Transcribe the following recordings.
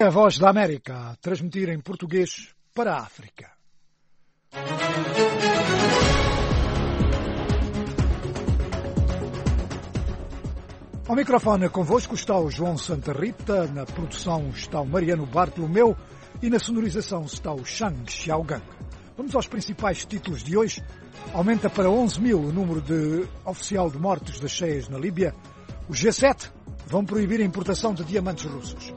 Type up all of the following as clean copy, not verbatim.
A Voz da América, a transmitir em português para a África. Ao microfone convosco está o João Santa Rita, na produção está o Mariano Bartolomeu e na sonorização está o Shang Xiaogang. Vamos aos principais títulos de hoje. Aumenta para 11.000 o número oficial de mortos das cheias na Líbia. Os G7 vão proibir a importação de diamantes russos.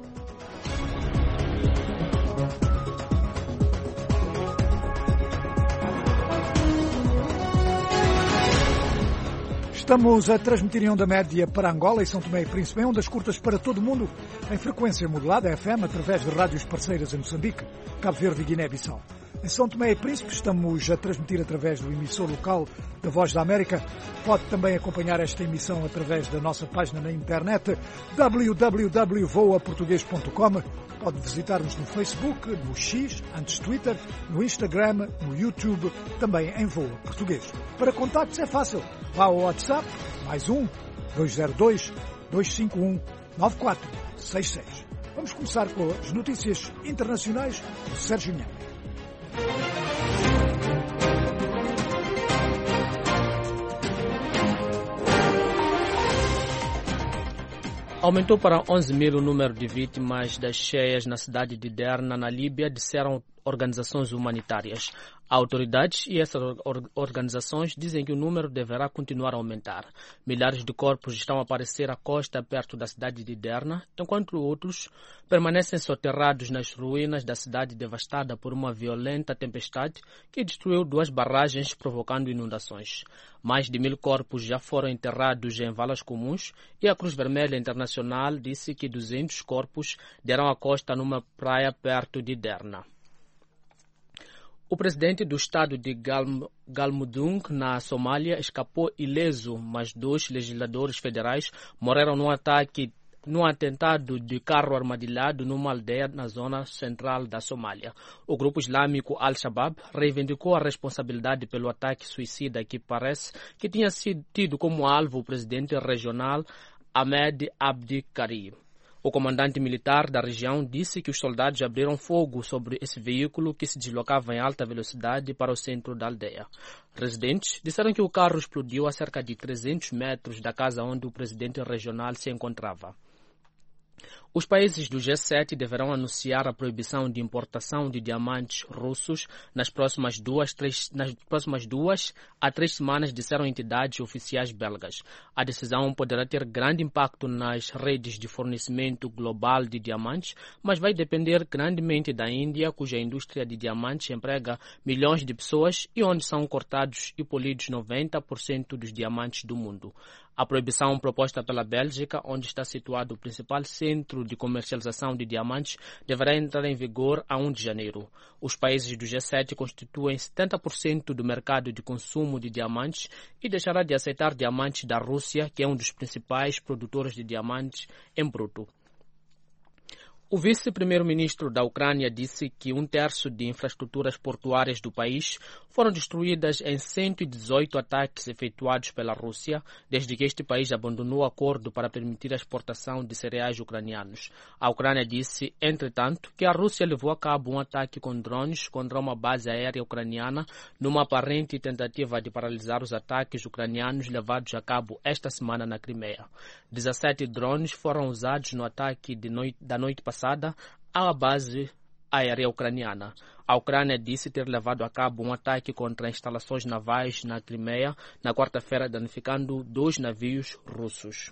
Estamos a transmitir em onda média para Angola e São Tomé e Príncipe, em ondas curtas para todo o mundo, em frequência modulada FM, através de rádios parceiras em Moçambique, Cabo Verde e Guiné-Bissau. Em São Tomé e Príncipe estamos a transmitir através do emissor local da Voz da América. Pode também acompanhar esta emissão através da nossa página na internet www.voaportugues.com. Pode visitar-nos no Facebook, no X, antes Twitter, no Instagram, no YouTube, também em Voa Português. Para contactos é fácil. Vá ao WhatsApp, +1 202 251 9466. Vamos começar com as notícias internacionais do Sérgio Nhanga. Aumentou para 11.000 o número de vítimas das cheias na cidade de Derna, na Líbia, disseram organizações humanitárias. Autoridades e essas organizações dizem que o número deverá continuar a aumentar. Milhares de corpos estão a aparecer à costa perto da cidade de Derna, enquanto outros permanecem soterrados nas ruínas da cidade devastada por uma violenta tempestade que destruiu 2 barragens, provocando inundações. Mais de 1.000 corpos já foram enterrados em valas comuns e a Cruz Vermelha Internacional disse que 200 corpos deram à costa numa praia perto de Derna. O presidente do estado de Galmudug, na Somália, escapou ileso, mas 2 legisladores federais morreram num atentado de carro armadilhado numa aldeia na zona central da Somália. O grupo islâmico Al-Shabaab reivindicou a responsabilidade pelo ataque suicida que parece que tinha sido tido como alvo o presidente regional Ahmed Abdi Karim. O comandante militar da região disse que os soldados abriram fogo sobre esse veículo que se deslocava em alta velocidade para o centro da aldeia. Residentes disseram que o carro explodiu a cerca de 300 metros da casa onde o presidente regional se encontrava. Os países do G7 deverão anunciar a proibição de importação de diamantes russos nas próximas 2 a 3 semanas, disseram entidades oficiais belgas. A decisão poderá ter grande impacto nas redes de fornecimento global de diamantes, mas vai depender grandemente da Índia, cuja indústria de diamantes emprega milhões de pessoas e onde são cortados e polidos 90% dos diamantes do mundo. A proibição proposta pela Bélgica, onde está situado o principal centro de comercialização de diamantes, deverá entrar em vigor a 1 de janeiro. Os países do G7 constituem 70% do mercado de consumo de diamantes e deixará de aceitar diamantes da Rússia, que é um dos principais produtores de diamantes em bruto. O vice-primeiro-ministro da Ucrânia disse que 1/3 de infraestruturas portuárias do país foram destruídas em 118 ataques efetuados pela Rússia, desde que este país abandonou o acordo para permitir a exportação de cereais ucranianos. A Ucrânia disse, entretanto, que a Rússia levou a cabo um ataque com drones contra uma base aérea ucraniana numa aparente tentativa de paralisar os ataques ucranianos levados a cabo esta semana na Crimeia. 17 drones foram usados no ataque da noite passada à base aérea ucraniana. A Ucrânia disse ter levado a cabo um ataque contra instalações navais na Crimeia na quarta-feira, danificando 2 navios russos.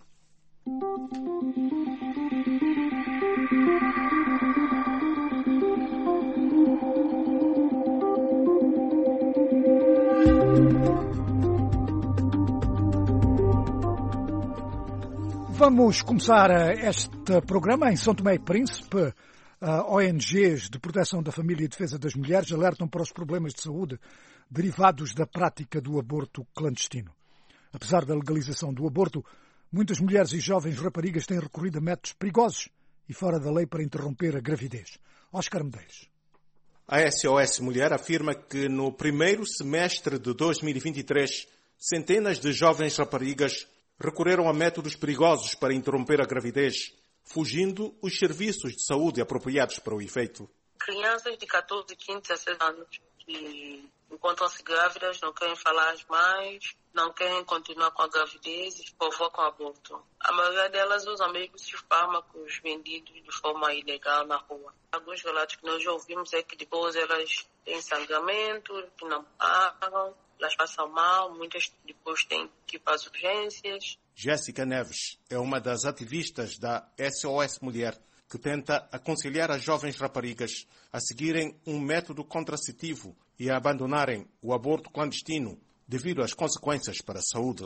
Vamos começar este programa em São Tomé e Príncipe. ONGs de proteção da família e defesa das mulheres alertam para os problemas de saúde derivados da prática do aborto clandestino. Apesar da legalização do aborto, muitas mulheres e jovens raparigas têm recorrido a métodos perigosos e fora da lei para interromper a gravidez. Oscar Medeiros. A SOS Mulher afirma que no primeiro semestre de 2023, centenas de jovens raparigas recorreram a métodos perigosos para interromper a gravidez. fugindo os serviços de saúde apropriados para o efeito. Crianças de 14, 15, 16 anos que encontram-se grávidas, não querem falar mais, não querem continuar com a gravidez e provocam aborto. A maioria delas usam mesmo esses fármacos vendidos de forma ilegal na rua. Alguns relatos que nós já ouvimos é que depois elas têm sangramento, que não pagam, elas passam mal, muitas depois têm que ir para as urgências. Jéssica Neves é uma das ativistas da SOS Mulher, que tenta aconselhar as jovens raparigas a seguirem um método contraceptivo e a abandonarem o aborto clandestino devido às consequências para a saúde.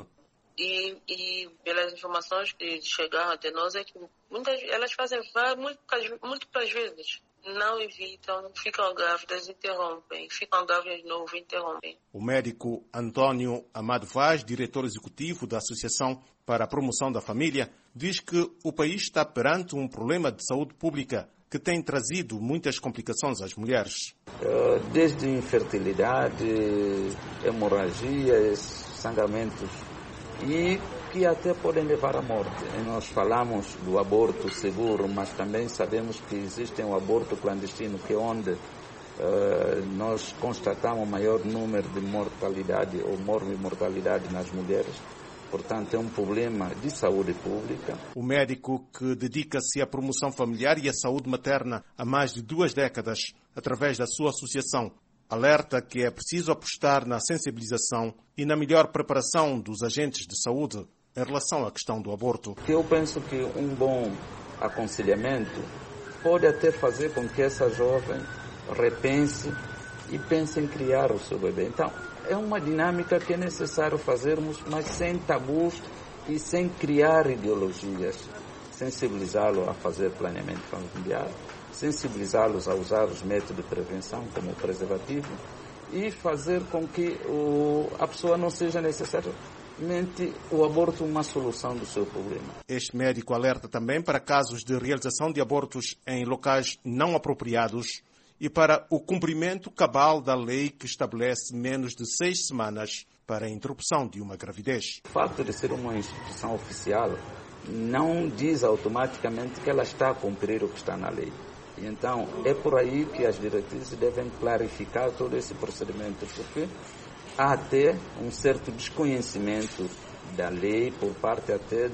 E pelas informações que chegaram até nós, é que elas fazem múltiplas vezes. Não evitam, ficam grávidas, interrompem, ficam grávidas de novo, interrompem. O médico Antônio Amado Vaz, diretor executivo da Associação para a Promoção da Família, diz que o país está perante um problema de saúde pública que tem trazido muitas complicações às mulheres. Desde infertilidade, hemorragias, sangramentos e que até podem levar à morte. Nós falamos do aborto seguro, mas também sabemos que existe um aborto clandestino, que é onde nós constatamos o maior número de mortalidade ou mortalidade nas mulheres. Portanto, é um problema de saúde pública. O médico, que dedica-se à promoção familiar e à saúde materna há mais de 2 décadas, através da sua associação, alerta que é preciso apostar na sensibilização e na melhor preparação dos agentes de saúde em relação à questão do aborto. Eu penso que um bom aconselhamento pode até fazer com que essa jovem repense e pense em criar o seu bebê. Então, é uma dinâmica que é necessário fazermos, mas sem tabus e sem criar ideologias. Sensibilizá-lo a fazer planeamento familiar, sensibilizá-los a usar os métodos de prevenção, como o preservativo, e fazer com que a pessoa não seja necessariamente o aborto uma solução do seu problema. Este médico alerta também para casos de realização de abortos em locais não apropriados e para o cumprimento cabal da lei que estabelece menos de 6 semanas para a interrupção de uma gravidez. O fato de ser uma instituição oficial não diz automaticamente que ela está a cumprir o que está na lei. E então, é por aí que as diretrizes devem clarificar todo esse procedimento, porque há até um certo desconhecimento da lei por parte até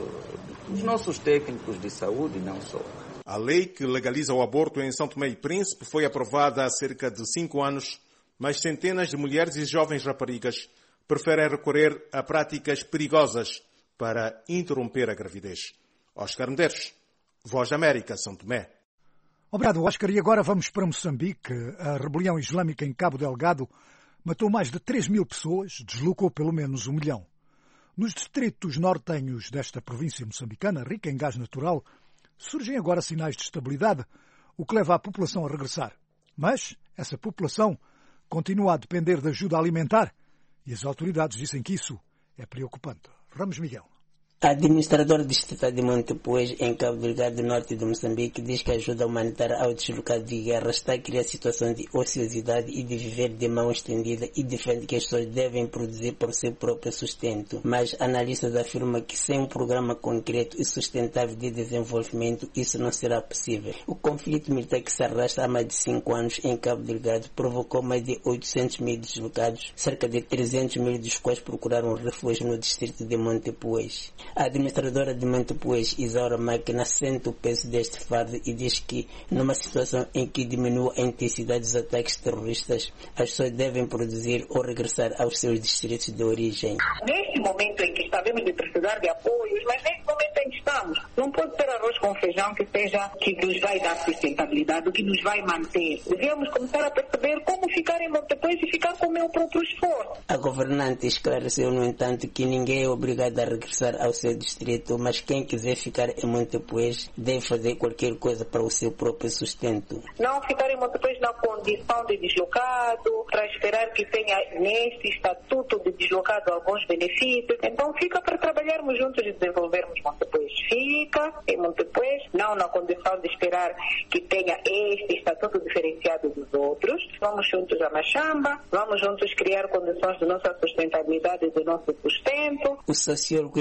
dos nossos técnicos de saúde, não só. A lei que legaliza o aborto em São Tomé e Príncipe foi aprovada há cerca de 5 anos, mas centenas de mulheres e jovens raparigas preferem recorrer a práticas perigosas para interromper a gravidez. Oscar Medeiros, Voz da América, São Tomé. Obrigado, Oscar. E agora vamos para Moçambique. A rebelião islâmica em Cabo Delgado matou mais de 3.000 pessoas, deslocou pelo menos 1 milhão. Nos distritos nortenhos desta província moçambicana, rica em gás natural, surgem agora sinais de estabilidade, o que leva a população a regressar. Mas essa população continua a depender de ajuda alimentar e as autoridades dizem que isso é preocupante. Ramos Miguel. A administradora distrital de Montepuez, em Cabo Delgado, norte de Moçambique, diz que a ajuda humanitária ao deslocado de guerra está a criar situação de ociosidade e de viver de mão estendida e defende que as pessoas devem produzir por seu próprio sustento. Mas analistas afirmam que sem um programa concreto e sustentável de desenvolvimento, isso não será possível. O conflito militar que se arrasta há mais de 5 anos em Cabo Delgado provocou mais de 800 mil deslocados, cerca de 300 mil dos quais procuraram refúgio no distrito de Montepuez. A administradora de Montepuez, Isaura Máquina, sente o peso deste fardo e diz que, numa situação em que diminua a intensidade dos ataques terroristas, as pessoas devem produzir ou regressar aos seus distritos de origem. Neste momento em que sabemos de precisar de apoios, mas neste momento em que estamos, não pode ser arroz com feijão que nos vai dar sustentabilidade, o que nos vai manter. Devemos começar a perceber como ficar em Montepuez e ficar com o meu próprio esforço. A governante esclareceu, no entanto, que ninguém é obrigado a regressar ao seu distrito, mas quem quiser ficar em Montepuez deve fazer qualquer coisa para o seu próprio sustento. Não ficar em Montepuez na condição de deslocado, para esperar que tenha nesse estatuto de deslocado alguns benefícios. Então fica para trabalharmos juntos e desenvolvermos Montepuez. Fica em Montepuez, não na condição de esperar que tenha este estatuto diferenciado dos outros. Vamos juntos a Machamba, vamos juntos criar condições de nossa sustentabilidade e do nosso sustento. O sociólogo e analista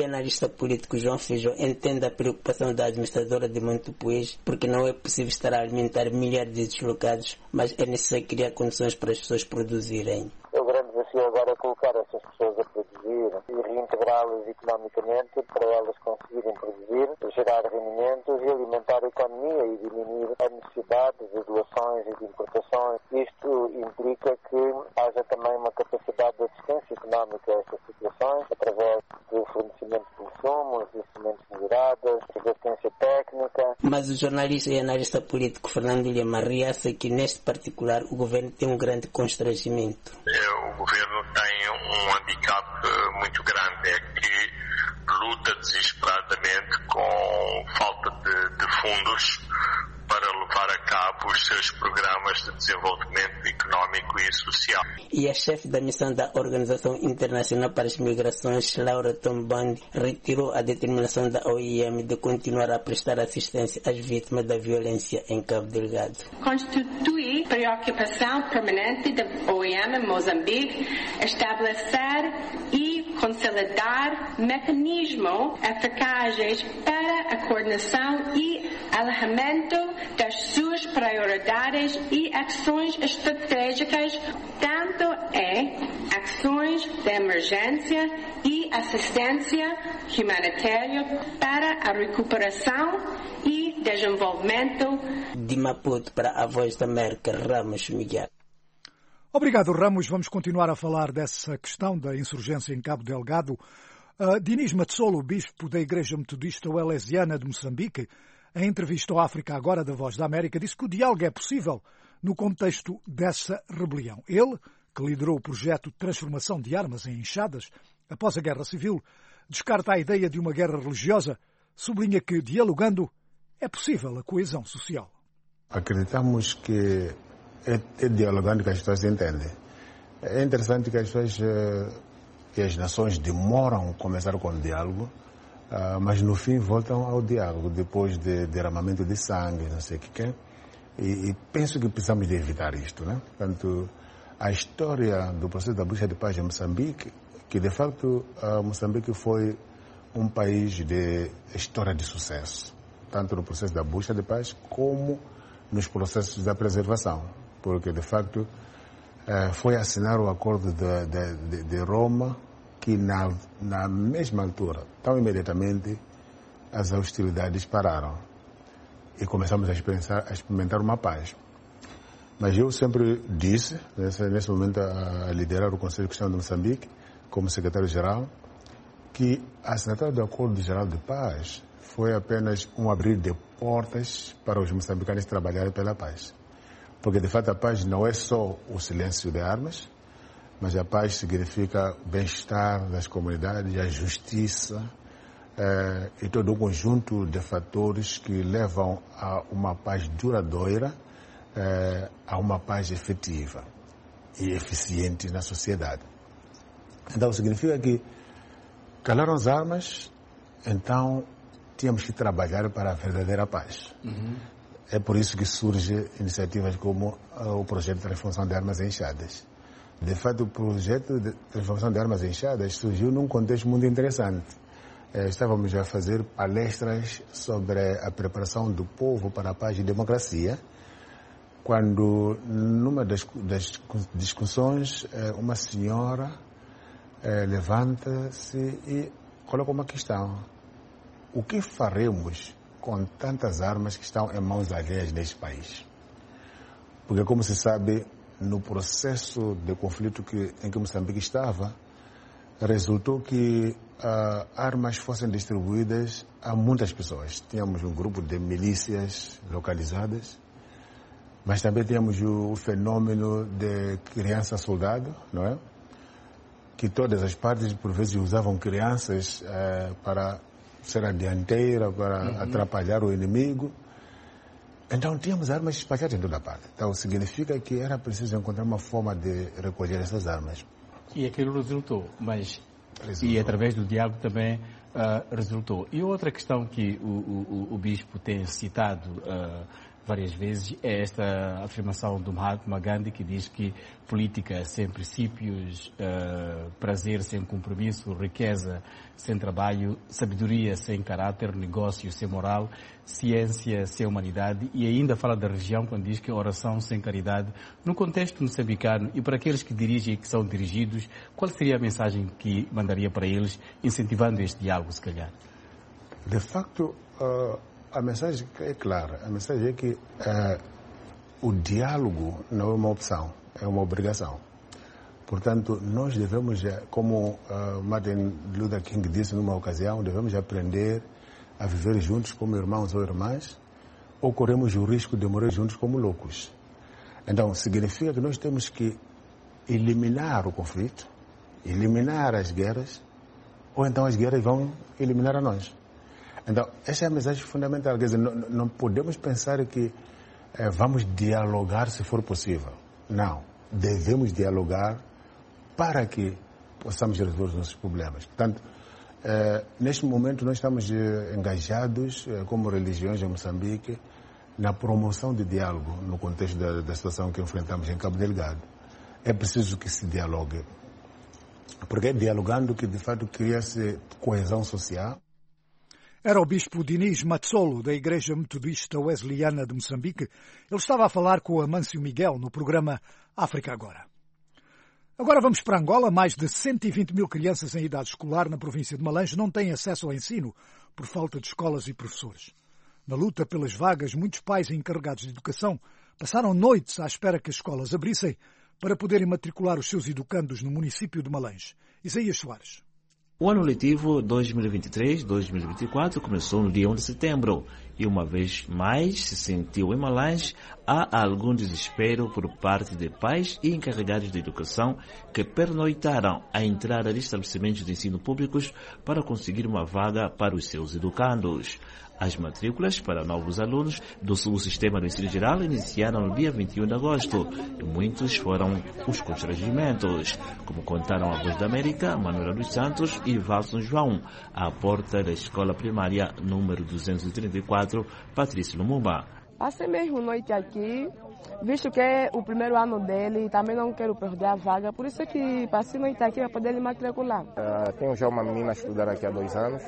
político João Feijó entende a preocupação da administradora de Montepuez, porque não é possível estar a alimentar milhares de deslocados, mas é necessário criar condições para as pessoas produzirem. O grande desafio agora é colocar essas pessoas a produzir e reintegrá-las economicamente para elas conseguirem produzir, gerar rendimentos e alimentar a economia e diminuir a necessidade de doações e de importações. Isto implica que haja também uma capacidade de assistência económica a estas situações, através do fornecimento de insumos, de sementes melhoradas, de assistência técnica. Mas o jornalista e analista político Fernando Lima reaça que, neste particular, o governo tem um grande constrangimento. O governo tem um handicap muito grande, é que luta desesperadamente com falta de fundos para levar a cabo os seus programas de desenvolvimento económico e social. E a chefe da missão da Organização Internacional para as Migrações, Laura Tombandi, retirou a determinação da OIM de continuar a prestar assistência às vítimas da violência em Cabo Delgado. Constitui preocupação permanente da OIM em Moçambique estabelecer e consolidar mecanismos eficazes para a coordenação e alinhamento das suas prioridades e ações estratégicas, tanto ações de emergência e assistência humanitária para a recuperação e desenvolvimento. De Maputo para a Voz da América, Ramos Miguel. Obrigado, Ramos. Vamos continuar a falar dessa questão da insurgência em Cabo Delgado. Dinis Matsolo, bispo da Igreja Metodista Welesiana de Moçambique, em entrevista ao África Agora da Voz da América, disse que o diálogo é possível no contexto dessa rebelião. Ele, que liderou o projeto de transformação de armas em enxadas após a Guerra Civil, descarta a ideia de uma guerra religiosa, sublinha que, dialogando, é possível a coesão social. Acreditamos que é dialogando que as pessoas entendem. É interessante que as pessoas, que as nações demoram a começar com o diálogo, mas no fim voltam ao diálogo, depois de derramamento de sangue, não sei o que é. E penso que precisamos de evitar isto, né? Portanto, a história do processo da busca de paz em Moçambique, que de facto Moçambique foi um país de história de sucesso, tanto no processo da busca de paz como nos processos da preservação, porque de facto foi assinar o acordo de Roma, que na mesma altura, tão imediatamente, as hostilidades pararam e começamos a experimentar uma paz. Mas eu sempre disse, nesse momento a liderar o Conselho Cristão de Moçambique, como secretário-geral, que a assinatura do Acordo Geral de Paz foi apenas um abrir de portas para os moçambicanos trabalharem pela paz. Porque, de fato, a paz não é só o silêncio de armas, mas a paz significa o bem-estar das comunidades, a justiça e todo um conjunto de fatores que levam a uma paz duradoura, a uma paz efetiva e eficiente na sociedade. Então, significa que calaram as armas, então tínhamos que trabalhar para a verdadeira paz. É por isso que surgem iniciativas como o projeto de transformação de armas em enxadas. De fato, o projeto de transformação de armas em enxadas surgiu num contexto muito interessante. Estávamos a fazer palestras sobre a preparação do povo para a paz e democracia, quando, numa das discussões, uma senhora levanta-se e coloca uma questão. O que faremos com tantas armas que estão em mãos alheias neste país? Porque, como se sabe, no processo de conflito em que Moçambique estava, resultou que armas fossem distribuídas a muitas pessoas. Tínhamos um grupo de milícias localizadas, mas também tínhamos o fenômeno de criança-soldado, não é? Que todas as partes, por vezes, usavam crianças para ser a dianteira, para atrapalhar o inimigo. Então, tínhamos armas espalhadas em toda a parte. Então, significa que era preciso encontrar uma forma de recolher essas armas. E aquilo resultou, mas... E através do diálogo também resultou. E outra questão que o bispo tem citado várias vezes, é esta afirmação do Mahatma Gandhi, que diz que política sem princípios, prazer sem compromisso, riqueza sem trabalho, sabedoria sem caráter, negócio sem moral, ciência sem humanidade, e ainda fala da religião quando diz que oração sem caridade. No contexto moçambicano e para aqueles que dirigem e que são dirigidos, qual seria a mensagem que mandaria para eles, incentivando este diálogo, se calhar? De facto, a mensagem é clara. A mensagem é que o diálogo não é uma opção, é uma obrigação. Portanto, nós devemos, como Martin Luther King disse numa ocasião, devemos aprender a viver juntos como irmãos ou irmãs, ou corremos o risco de morrer juntos como loucos. Então, significa que nós temos que eliminar o conflito, eliminar as guerras, ou então as guerras vão eliminar a nós. Então, essa é a mensagem fundamental. Quer dizer, não podemos pensar que vamos dialogar se for possível. Não. Devemos dialogar para que possamos resolver os nossos problemas. Portanto, neste momento nós estamos engajados, como religiões em Moçambique, na promoção de diálogo no contexto da situação que enfrentamos em Cabo Delgado. É preciso que se dialogue. Porque é dialogando que, de fato, cria-se coesão social. Era o bispo Diniz Matsolo, da Igreja Metodista Wesleyana de Moçambique. Ele estava a falar com Amâncio Miguel no programa África Agora. Agora vamos para Angola. Mais de 120 mil crianças em idade escolar na província de Malange não têm acesso ao ensino por falta de escolas e professores. Na luta pelas vagas, muitos pais e encarregados de educação passaram noites à espera que as escolas abrissem para poderem matricular os seus educandos no município de Malange. Isaías Soares. O ano letivo 2023-2024 começou no dia 1 de setembro e uma vez mais se sentiu em Malange há algum desespero por parte de pais e encarregados de educação que pernoitaram à entrada de estabelecimentos de ensino públicos para conseguir uma vaga para os seus educandos. As matrículas para novos alunos do subsistema do ensino geral iniciaram no dia 21 de agosto e muitos foram os constrangimentos, como contaram a Voz da América, Manuela dos Santos e Valson João, à porta da escola primária número 234, Patrício Lumumba. Passei mesmo noite aqui, visto que é o primeiro ano dele e também não quero perder a vaga, por isso é que passei noite aqui para poder me matricular. Tenho já uma menina a estudar aqui há 2 anos.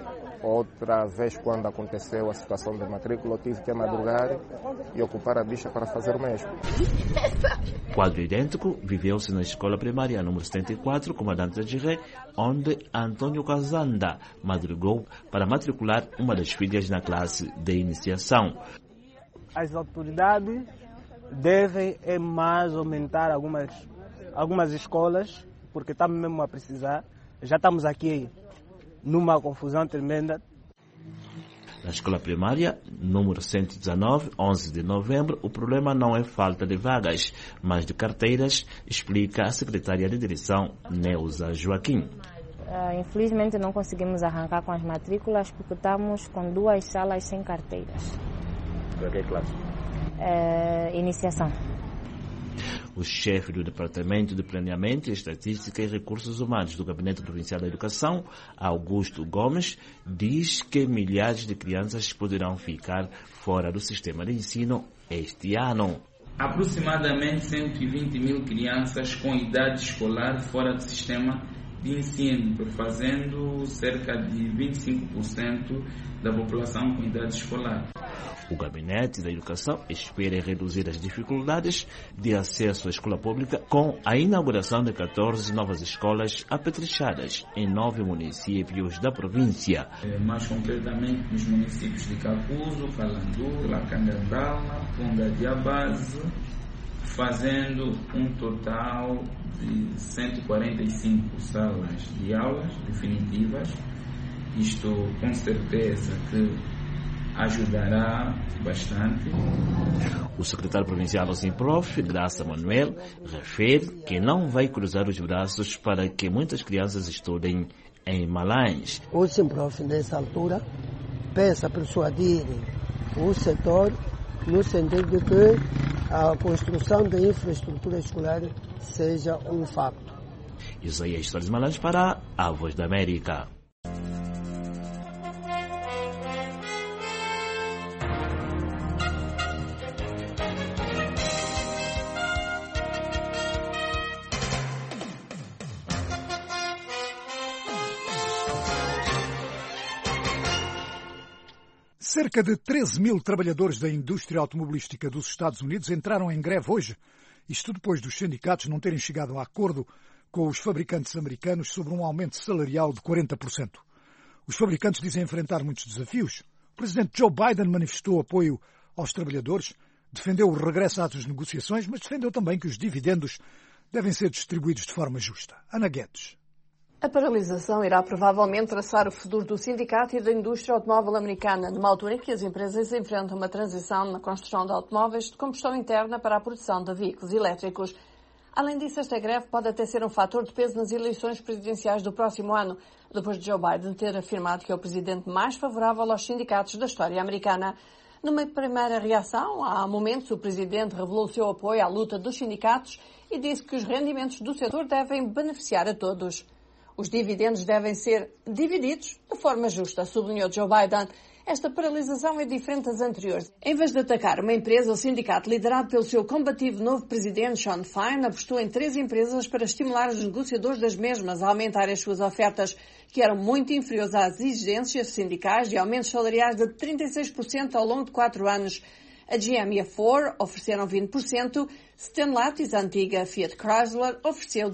Outra vez, quando aconteceu a situação de matrícula, eu tive que madrugar e ocupar a bicha para fazer o mesmo. Quadro idêntico viveu-se na escola primária número 74, Comandante da Giré, onde Antônio Casanda madrugou para matricular uma das filhas na classe de iniciação. As autoridades devem mais aumentar algumas escolas, porque estamos mesmo a precisar. Já estamos aqui numa confusão tremenda. Na escola primária, número 119, 11 de novembro, o problema não é falta de vagas, mas de carteiras, explica a secretária de direção, Neuza Joaquim. Infelizmente não conseguimos arrancar com as matrículas porque estamos com 2 salas sem carteiras. Para que classe? Iniciação. O chefe do Departamento de Planeamento, Estatística e Recursos Humanos do Gabinete Provincial da Educação, Augusto Gomes, diz que milhares de crianças poderão ficar fora do sistema de ensino este ano. Aproximadamente 120 mil crianças com idade escolar fora do sistema de ensino, fazendo cerca de 25% da população com idade escolar. O Gabinete da Educação espera reduzir as dificuldades de acesso à escola pública com a inauguração de 14 novas escolas apetrechadas em 9 municípios da província. Mais concretamente nos municípios de Capuzo, Calandu, Lacandandala, Punga de Abazo, fazendo um total de 145 salas de aulas definitivas. Isto com certeza que ajudará bastante. O secretário provincial do Simprof, Graça Manuel, refere que não vai cruzar os braços para que muitas crianças estudem em Malange. O Simprof, nessa altura, pensa persuadir o setor no sentido de que a construção da infraestrutura escolar seja um facto. Isaías Soares Malange para a Voz da América. Cerca de 13 mil trabalhadores da indústria automobilística dos Estados Unidos entraram em greve hoje, isto depois dos sindicatos não terem chegado a acordo com os fabricantes americanos sobre um aumento salarial de 40%. Os fabricantes dizem enfrentar muitos desafios. O presidente Joe Biden manifestou apoio aos trabalhadores, defendeu o regresso às negociações, mas defendeu também que os dividendos devem ser distribuídos de forma justa. Ana Guedes. A paralisação irá provavelmente traçar o futuro do sindicato e da indústria automóvel americana, numa altura em que as empresas enfrentam uma transição na construção de automóveis de combustão interna para a produção de veículos elétricos. Além disso, esta greve pode até ser um fator de peso nas eleições presidenciais do próximo ano, depois de Joe Biden ter afirmado que é o presidente mais favorável aos sindicatos da história americana. Numa primeira reação, há momentos o presidente revelou o seu apoio à luta dos sindicatos e disse que os rendimentos do setor devem beneficiar a todos. Os dividendos devem ser divididos de forma justa, sublinhou Joe Biden. Esta paralisação é diferente das anteriores. Em vez de atacar uma empresa, o sindicato, liderado pelo seu combativo novo presidente Shawn Fein, apostou em 3 empresas para estimular os negociadores das mesmas a aumentar as suas ofertas, que eram muito inferiores às exigências sindicais de aumentos salariais de 36% ao longo de 4 anos. A GM e a Ford ofereceram 20%, Stellantis, a antiga Fiat Chrysler, ofereceu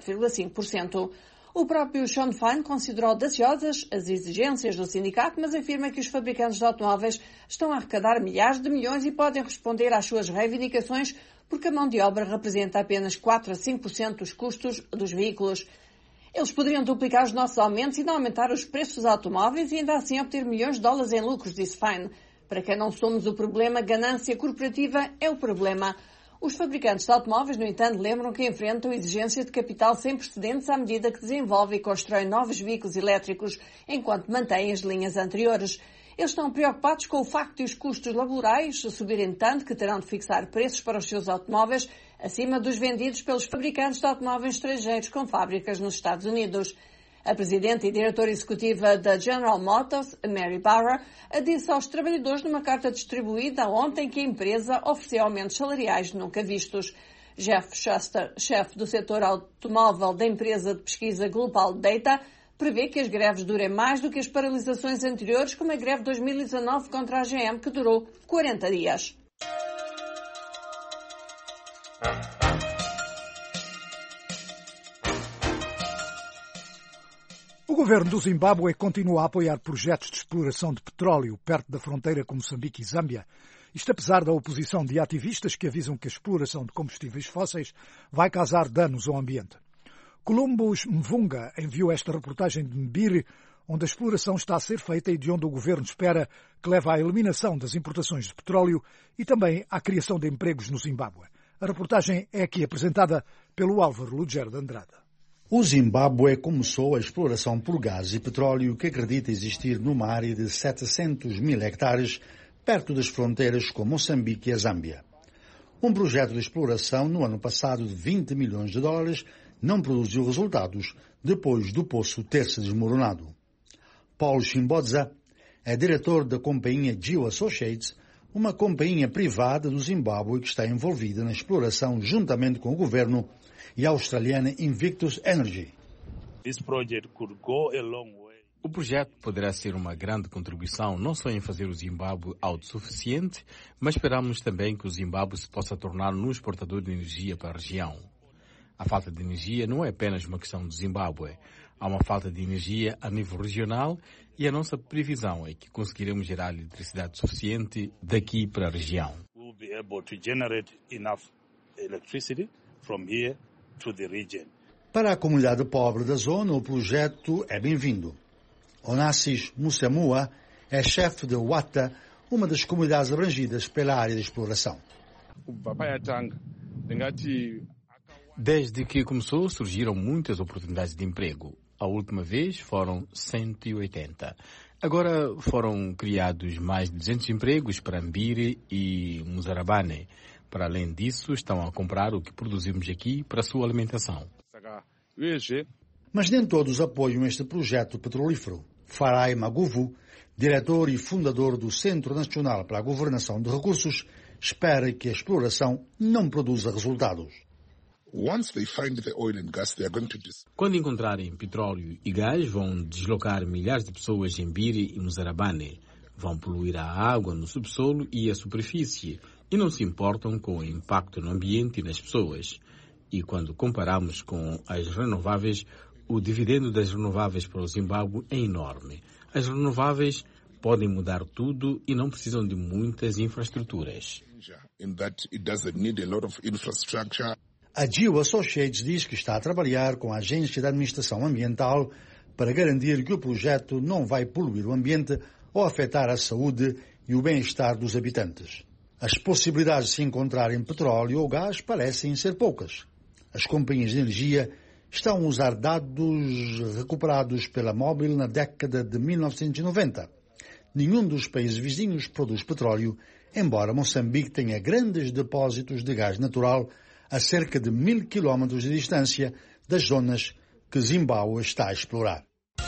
17,5%. O próprio Shawn Fein considerou audaciosas as exigências do sindicato, mas afirma que os fabricantes de automóveis estão a arrecadar milhares de milhões e podem responder às suas reivindicações porque a mão de obra representa apenas 4 a 5% dos custos dos veículos. Eles poderiam duplicar os nossos aumentos e não aumentar os preços dos automóveis e ainda assim obter milhões de dólares em lucros, disse Fein. Para quem não somos o problema, ganância corporativa é o problema. Os fabricantes de automóveis, no entanto, lembram que enfrentam exigências de capital sem precedentes à medida que desenvolvem e constroem novos veículos elétricos, enquanto mantêm as linhas anteriores. Eles estão preocupados com o facto de os custos laborais subirem tanto que terão de fixar preços para os seus automóveis acima dos vendidos pelos fabricantes de automóveis estrangeiros com fábricas nos Estados Unidos. A presidenta e diretora executiva da General Motors, Mary Barra, disse aos trabalhadores numa carta distribuída ontem que a empresa ofereceu aumentos salariais nunca vistos. Jeff Schuster, chefe do setor automóvel da empresa de pesquisa Global Data, prevê que as greves durem mais do que as paralisações anteriores, como a greve de 2019 contra a GM, que durou 40 dias. O governo do Zimbábue continua a apoiar projetos de exploração de petróleo perto da fronteira com Moçambique e Zâmbia. Isto apesar da oposição de ativistas que avisam que a exploração de combustíveis fósseis vai causar danos ao ambiente. Columbus Mvunga enviou esta reportagem de Mbiri, onde a exploração está a ser feita e de onde o governo espera que leve à eliminação das importações de petróleo e também à criação de empregos no Zimbábue. A reportagem é aqui apresentada pelo Álvaro Lugero de Andrade. O Zimbábue começou a exploração por gás e petróleo que acredita existir numa área de 700 mil hectares perto das fronteiras com Moçambique e a Zâmbia. Um projeto de exploração no ano passado de 20 milhões de dólares não produziu resultados depois do poço ter se desmoronado. Paulo Chimbodza é diretor da companhia Geo Associates, uma companhia privada do Zimbábue que está envolvida na exploração juntamente com o governo e a australiana Invictus Energy. O projeto poderá ser uma grande contribuição não só em fazer o Zimbábue autossuficiente, mas esperamos também que o Zimbábue se possa tornar um exportador de energia para a região. A falta de energia não é apenas uma questão do Zimbábue. Há uma falta de energia a nível regional e a nossa previsão é que conseguiremos gerar eletricidade suficiente daqui para a região. Para a comunidade pobre da zona, o projeto é bem-vindo. Onassis Musamua é chefe de Wata, uma das comunidades abrangidas pela área de exploração. Desde que começou, surgiram muitas oportunidades de emprego. A última vez foram 180. Agora foram criados mais de 200 empregos para Mbiri e Muzarabane. Para além disso, estão a comprar o que produzimos aqui para a sua alimentação. Mas nem todos apoiam este projeto petrolífero. Farai Maguvu, diretor e fundador do Centro Nacional para a Governação de Recursos, espera que a exploração não produza resultados. Quando encontrarem petróleo e gás, vão deslocar milhares de pessoas em Mbiri e Muzarabane. Vão poluir a água no subsolo e a superfície e não se importam com o impacto no ambiente e nas pessoas. E quando comparamos com as renováveis, o dividendo das renováveis para o Zimbábue é enorme. As renováveis podem mudar tudo e não precisam de muitas infraestruturas. A Geo Associates diz que está a trabalhar com a Agência de Administração Ambiental para garantir que o projeto não vai poluir o ambiente ou afetar a saúde e o bem-estar dos habitantes. As possibilidades de se encontrarem petróleo ou gás parecem ser poucas. As companhias de energia estão a usar dados recuperados pela Mobil na década de 1990. Nenhum dos países vizinhos produz petróleo, embora Moçambique tenha grandes depósitos de gás natural a cerca de 1000 quilómetros de distância das zonas que Zimbábue está a explorar.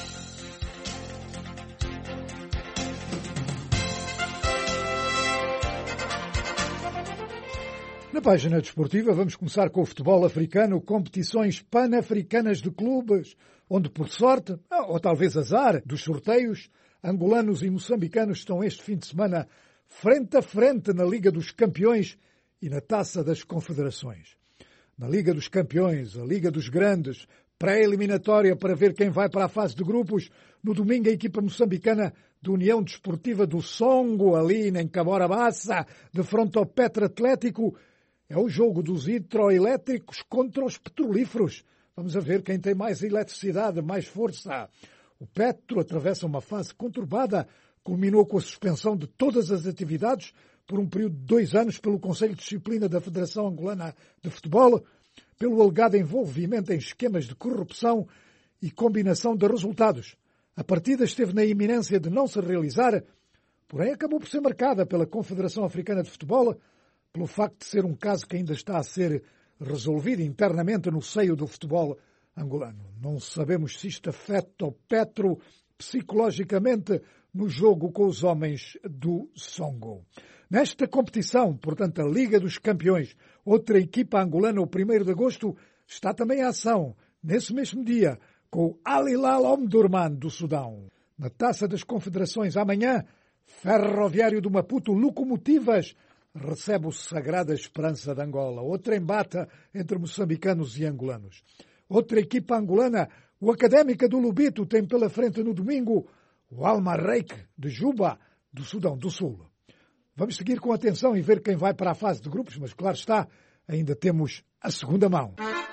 Na página desportiva vamos começar com o futebol africano, competições pan-africanas de clubes, onde por sorte, ou talvez azar, dos sorteios, angolanos e moçambicanos estão este fim de semana frente a frente na Liga dos Campeões e na Taça das Confederações. Na Liga dos Campeões, a Liga dos Grandes, pré-eliminatória para ver quem vai para a fase de grupos, no domingo a equipa moçambicana da União Desportiva do Songo, ali em Cabora Bassa, de frente ao Petra Atlético. É o jogo dos hidroelétricos contra os petrolíferos. Vamos a ver quem tem mais eletricidade, mais força. O Petro atravessa uma fase conturbada, culminou com a suspensão de todas as atividades por um período de 2 anos pelo Conselho de Disciplina da Federação Angolana de Futebol, pelo alegado envolvimento em esquemas de corrupção e combinação de resultados. A partida esteve na iminência de não se realizar, porém acabou por ser marcada pela Confederação Africana de Futebol, pelo facto de ser um caso que ainda está a ser resolvido internamente no seio do futebol angolano. Não sabemos se isto afeta o Petro psicologicamente no jogo com os homens do Songo. Nesta competição, portanto, a Liga dos Campeões, outra equipa angolana, o 1º de agosto, está também em ação, nesse mesmo dia, com o Al Hilal Omdurman do Sudão. Na Taça das Confederações, amanhã, Ferroviário do Maputo, Locomotivas, recebe o Sagrada Esperança de Angola. Outro embate entre moçambicanos e angolanos. Outra equipa angolana, o Académica do Lubito, tem pela frente no domingo o Al-Marreik de Juba, do Sudão do Sul. Vamos seguir com atenção e ver quem vai para a fase de grupos, mas claro está, ainda temos a segunda mão.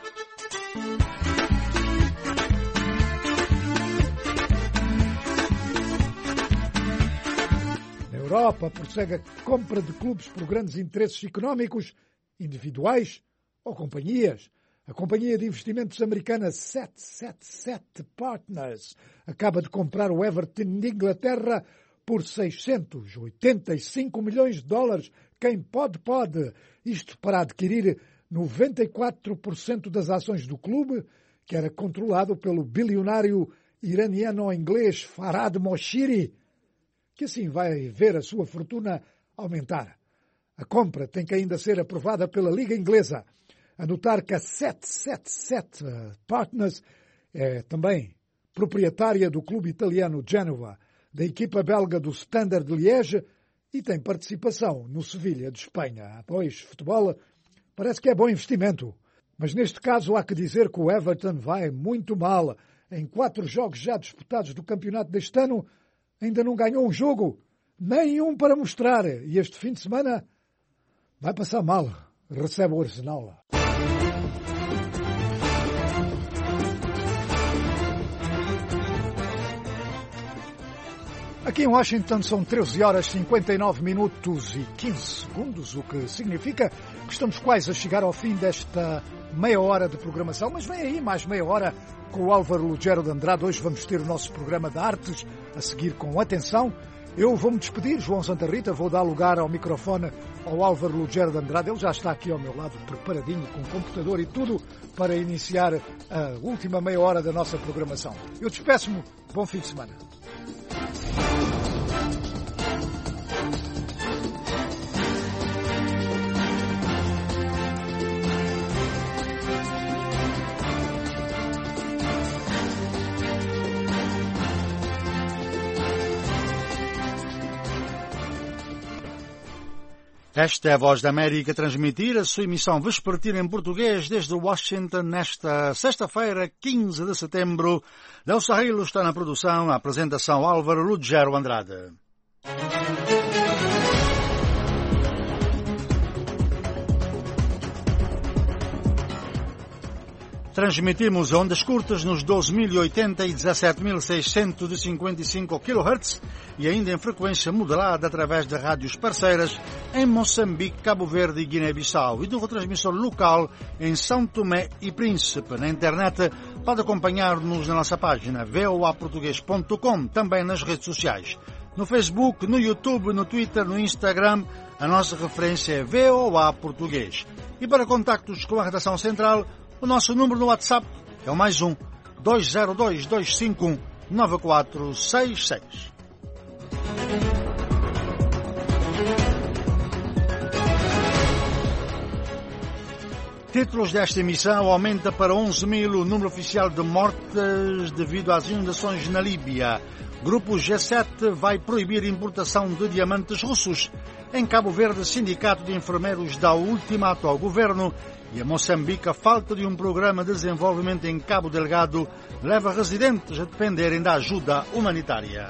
Na Europa, prossegue a compra de clubes por grandes interesses económicos, individuais ou companhias. A companhia de investimentos americana 777 Partners acaba de comprar o Everton de Inglaterra por 685 milhões de dólares. Quem pode, pode. Isto para adquirir 94% das ações do clube, que era controlado pelo bilionário iraniano-inglês Farhad Moshiri, que assim vai ver a sua fortuna aumentar. A compra tem que ainda ser aprovada pela Liga Inglesa. A notar que a 777 Partners é também proprietária do clube italiano Genova, da equipa belga do Standard de Liège e tem participação no Sevilha de Espanha. Pois, futebol parece que é bom investimento. Mas neste caso há que dizer que o Everton vai muito mal. Em 4 jogos já disputados do campeonato deste ano, ainda não ganhou um jogo, nenhum para mostrar. E este fim de semana vai passar mal. Recebe o Arsenal. Aqui em Washington são 13 horas 59 minutos e 15 segundos, o que significa que estamos quase a chegar ao fim desta meia hora de programação, mas vem aí mais meia hora com o Álvaro Lugero de Andrade. Hoje vamos ter o nosso programa de artes a seguir com atenção. Eu vou-me despedir, João Santa Rita, vou dar lugar ao microfone ao Álvaro Lugero de Andrade. Ele já está aqui ao meu lado, preparadinho, com computador e tudo, para iniciar a última meia hora da nossa programação. Eu despeço-me, bom fim de semana. Esta é a Voz da América, transmitir a sua emissão vespertina em português desde Washington nesta sexta-feira, 15 de setembro. Delcio Sarrilo está na produção, a apresentação Álvaro Ruggiero Andrade. Transmitimos ondas curtas nos 12.080 e 17.655 kHz e ainda em frequência modulada através de rádios parceiras em Moçambique, Cabo Verde e Guiné-Bissau e de retransmissão local em São Tomé e Príncipe. Na internet pode acompanhar-nos na nossa página voaportugues.com, também nas redes sociais. No Facebook, no YouTube, no Twitter, no Instagram, a nossa referência é VOA Português. E para contactos com a redação central, o nosso número no WhatsApp é o +1 202 251 9466. Títulos desta emissão: aumenta para 11.000 o número oficial de mortes devido às inundações na Líbia. Grupo G7 vai proibir importação de diamantes russos. Em Cabo Verde, Sindicato de Enfermeiros dá o ultimato ao governo. E a Moçambique, a falta de um programa de desenvolvimento em Cabo Delgado leva residentes a dependerem da ajuda humanitária.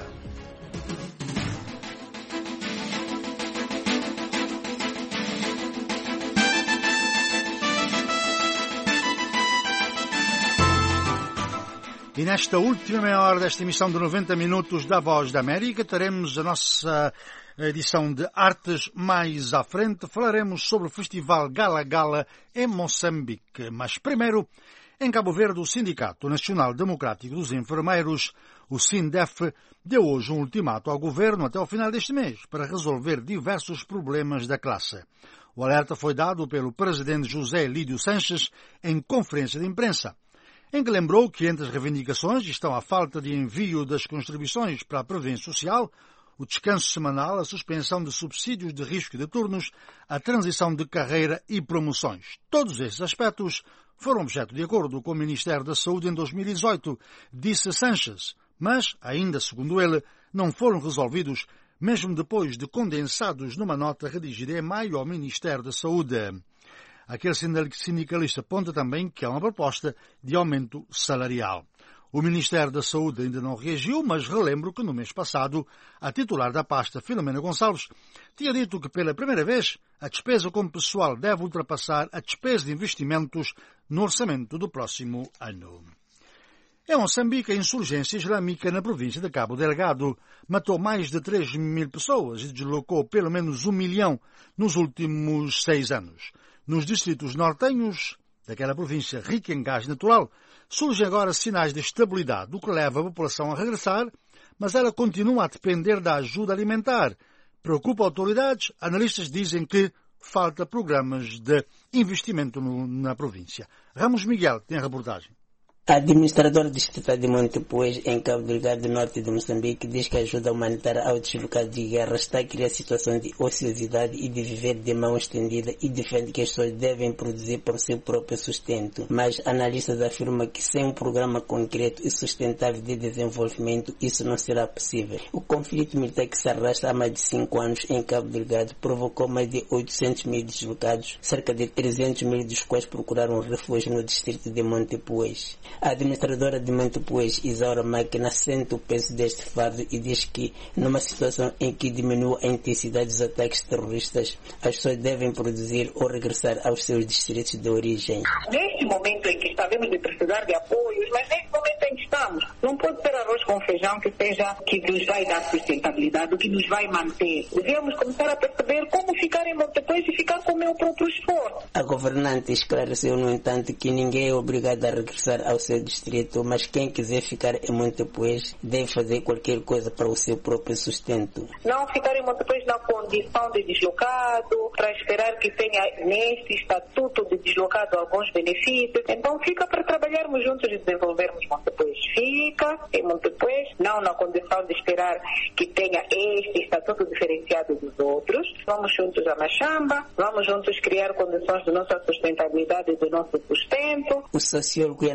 E nesta última meia hora desta emissão de 90 minutos da Voz da América, teremos a nossa edição de artes. Mais à frente falaremos sobre o Festival Gala Gala em Moçambique. Mas primeiro, em Cabo Verde, o Sindicato Nacional Democrático dos Enfermeiros, o SINDEF, deu hoje um ultimato ao governo até ao final deste mês para resolver diversos problemas da classe. O alerta foi dado pelo presidente José Lídio Sanches em conferência de imprensa, em que lembrou que entre as reivindicações estão a falta de envio das contribuições para a Previdência Social, o descanso semanal, a suspensão de subsídios de risco de turnos, a transição de carreira e promoções. Todos esses aspectos foram objeto de acordo com o Ministério da Saúde em 2018, disse Sanches, mas, ainda segundo ele, não foram resolvidos, mesmo depois de condensados numa nota redigida em maio ao Ministério da Saúde. Aquele sindicalista aponta também que há uma proposta de aumento salarial. O Ministério da Saúde ainda não reagiu, mas relembro que no mês passado a titular da pasta, Filomena Gonçalves, tinha dito que pela primeira vez a despesa com pessoal deve ultrapassar a despesa de investimentos no orçamento do próximo ano. Em Moçambique, a insurgência islâmica na província de Cabo Delgado matou mais de 3.000 pessoas e deslocou pelo menos 1 milhão nos últimos 6 anos. Nos distritos nortenhos daquela província rica em gás natural, surgem agora sinais de estabilidade, o que leva a população a regressar, mas ela continua a depender da ajuda alimentar. Preocupa autoridades, analistas dizem que falta programas de investimento na província. Ramos Miguel tem a reportagem. A administradora distrital de Montepuez, em Cabo Delgado, norte de Moçambique, diz que a ajuda humanitária ao deslocado de guerra está a criar situação de ociosidade e de viver de mão estendida e defende que as pessoas devem produzir para o seu próprio sustento. Mas analistas afirmam que sem um programa concreto e sustentável de desenvolvimento, isso não será possível. O conflito militar que se arrasta há mais de 5 anos em Cabo Delgado provocou mais de 800 mil deslocados, cerca de 300 mil dos quais procuraram refúgio no distrito de Montepuez. A administradora de Montepuez, Isaura Máquina, sente o peso deste fardo e diz que, numa situação em que diminui a intensidade dos ataques terroristas, as pessoas devem produzir ou regressar aos seus distritos de origem. Neste momento em que estamos de precisar de apoios, mas neste momento em que estamos, não pode ser arroz com feijão que nos vai dar sustentabilidade, o que nos vai manter. Devemos começar a perceber como ficar em Montepuez e ficar com o meu próprio esforço. A governante esclareceu, no entanto, que ninguém é obrigado a regressar ao seu distrito, mas quem quiser ficar em Montepuez deve fazer qualquer coisa para o seu próprio sustento. Não ficar em Montepuez na condição de deslocado, para esperar que tenha neste estatuto de deslocado alguns benefícios. Então fica para trabalharmos juntos e desenvolvermos Montepuez. Fica em Montepuez, não na condição de esperar que tenha este estatuto diferenciado dos outros. Vamos juntos a Machamba, vamos juntos criar condições de nossa sustentabilidade e do nosso sustento. O sociólogo e analista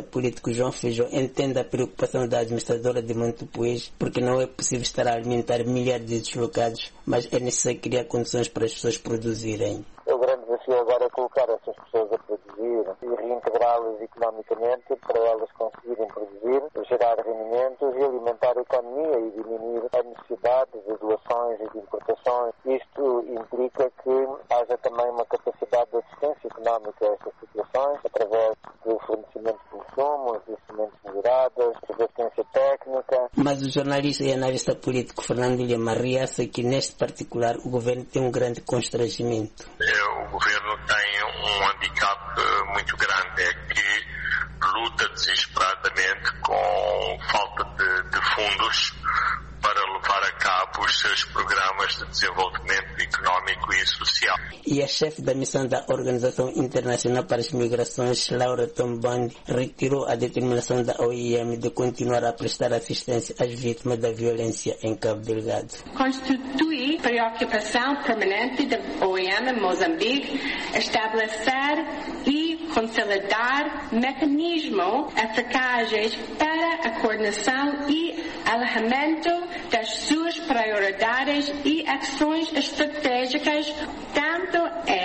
político João Feijó entende a preocupação da administradora de Montepuez, porque não é possível estar a alimentar milhares de deslocados, mas é necessário criar condições para as pessoas produzirem. O grande desafio agora é colocar essas pessoas a produzir e reintegrá-las economicamente para elas conseguirem produzir, gerar rendimentos e alimentar a economia e diminuir a necessidade de doações e de importações. Isto implica que haja também uma capacidade de assistência económica a estas situações, através do fornecimento de insumos, de sementes melhoradas, de assistência técnica. Mas o jornalista e analista político Fernando Lima reaça que, neste particular, o governo tem um grande constrangimento. O governo tem um handicap muito grande, é que luta desesperadamente com falta de fundos para levar a cabo os seus programas de desenvolvimento económico e social. E a chefe da missão da Organização Internacional para as Migrações, Laura Tombondi, retirou a determinação da OIM de continuar a prestar assistência às vítimas da violência em Cabo Delgado. Constitui preocupação permanente da OIM em Moçambique estabelecer e consolidar mecanismos eficazes para a coordenação e alinhamento das suas prioridades e ações estratégicas, tanto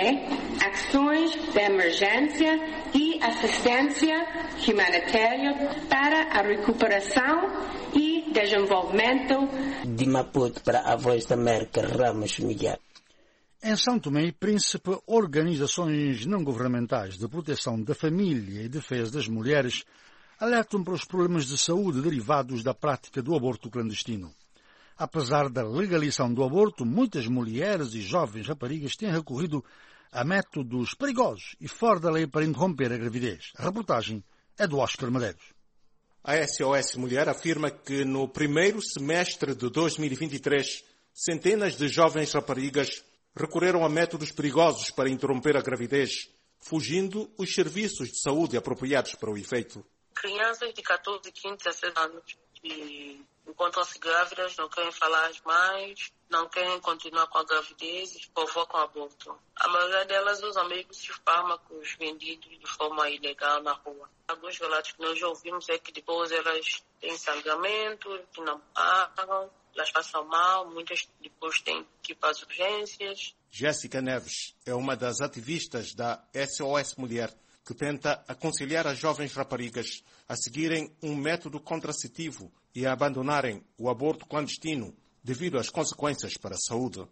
ações de emergência e assistência humanitária para a recuperação e desenvolvimento. De Maputo para a Voz da América, Ramos Miguel. Em São Tomé e Príncipe, organizações não governamentais de proteção da família e defesa das mulheres alertam para os problemas de saúde derivados da prática do aborto clandestino. Apesar da legalização do aborto, muitas mulheres e jovens raparigas têm recorrido a métodos perigosos e fora da lei para interromper a gravidez. A reportagem é do Oscar Madeiros. A SOS Mulher afirma que no primeiro semestre de 2023, centenas de jovens raparigas recorreram a métodos perigosos para interromper a gravidez, fugindo os serviços de saúde apropriados para o efeito. Crianças de 14, 15, 16 anos que encontram-se grávidas, não querem falar mais, não querem continuar com a gravidez e provocam aborto. A maioria delas usam meio que esses fármacos vendidos de forma ilegal na rua. Alguns relatos que nós já ouvimos é que depois elas têm sangramento, que não pagam, elas passam mal, muitas depois têm que ir para as urgências. Jéssica Neves é uma das ativistas da SOS Mulher, que tenta aconselhar as jovens raparigas a seguirem um método contraceptivo e a abandonarem o aborto clandestino devido às consequências para a saúde.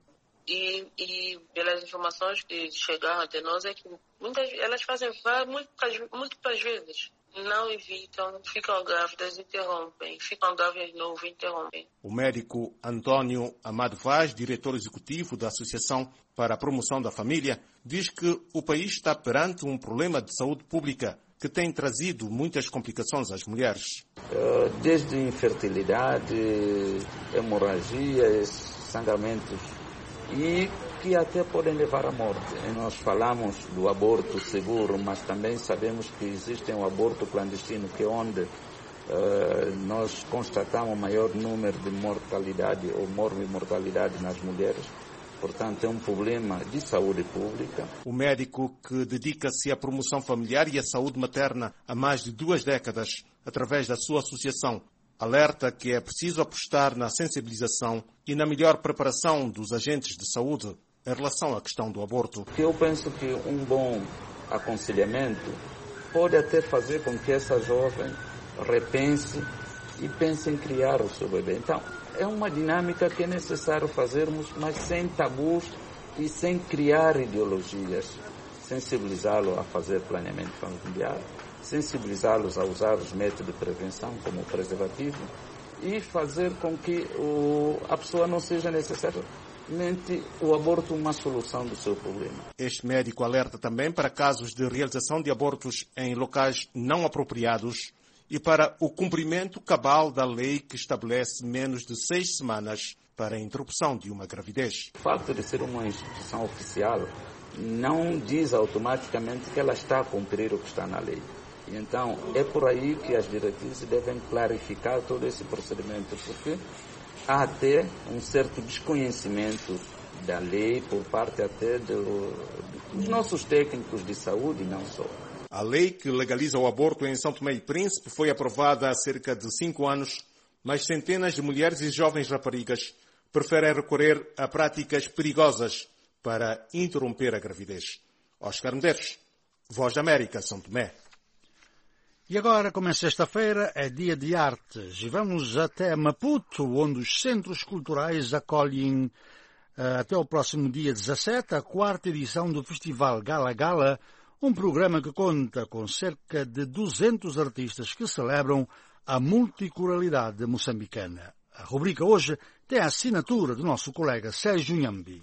E pelas informações que chegaram até nós é que elas fazem múltiplas vezes. Não evitam, ficam grávidas, interrompem, ficam grávidas de novo, interrompem. O médico Antônio Amado Vaz, diretor executivo da Associação para a Promoção da Família, diz que o país está perante um problema de saúde pública que tem trazido muitas complicações às mulheres. Desde infertilidade, hemorragias, sangramentos e que até podem levar à morte. E nós falamos do aborto seguro, mas também sabemos que existe um aborto clandestino, que é onde nós constatamos o maior número de mortalidade ou morbimortalidade nas mulheres. Portanto, é um problema de saúde pública. O médico, que dedica-se à promoção familiar e à saúde materna há mais de 2 décadas, através da sua associação, alerta que é preciso apostar na sensibilização e na melhor preparação dos agentes de saúde em relação à questão do aborto. Eu penso que um bom aconselhamento pode até fazer com que essa jovem repense e pense em criar o seu bebê. Então, é uma dinâmica que é necessário fazermos, mas sem tabus e sem criar ideologias. Sensibilizá-lo a fazer planeamento familiar, sensibilizá-los a usar os métodos de prevenção, como o preservativo, e fazer com que a pessoa não seja necessariamente o aborto uma solução do seu problema. Este médico alerta também para casos de realização de abortos em locais não apropriados e para o cumprimento cabal da lei que estabelece menos de 6 semanas para a interrupção de uma gravidez. O facto de ser uma instituição oficial não diz automaticamente que ela está a cumprir o que está na lei. E então, é por aí que as diretrizes devem clarificar todo esse procedimento, porque há até um certo desconhecimento da lei por parte até dos nossos técnicos de saúde e não só. A lei que legaliza o aborto em São Tomé e Príncipe foi aprovada há cerca de 5 anos, mas centenas de mulheres e jovens raparigas preferem recorrer a práticas perigosas para interromper a gravidez. Oscar Medeiros, Voz da América, São Tomé. E agora, como é sexta-feira, é dia de artes e vamos até Maputo, onde os centros culturais acolhem até o próximo dia 17 a 4ª edição do Festival Gala Gala, um programa que conta com cerca de 200 artistas que celebram a multiculturalidade moçambicana. A rubrica hoje tem a assinatura do nosso colega Sérgio Nhambi.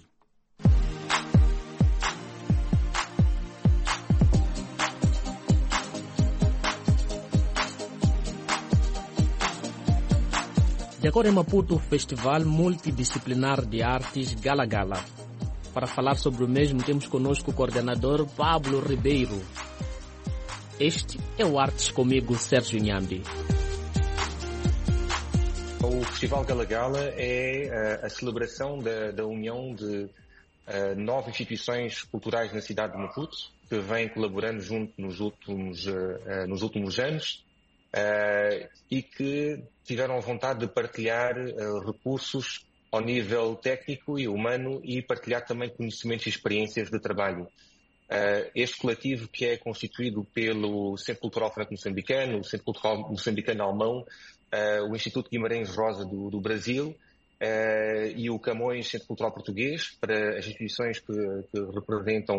E agora em Maputo, o Festival Multidisciplinar de Artes Gala Gala. Para falar sobre o mesmo, temos conosco o coordenador Pablo Ribeiro. Este é o Artes Comigo, Sérgio Nhambi. O Festival Gala Gala é a celebração da união de 9 instituições culturais na cidade de Maputo, que vêm colaborando junto nos últimos anos e que tiveram a vontade de partilhar recursos ao nível técnico e humano e partilhar também conhecimentos e experiências de trabalho. Este coletivo, que é constituído pelo Centro Cultural Franco-Moçambicano, o Centro Cultural Moçambicano-Alemão, o Instituto Guimarães Rosa do Brasil e o Camões Centro Cultural Português, para as instituições que representam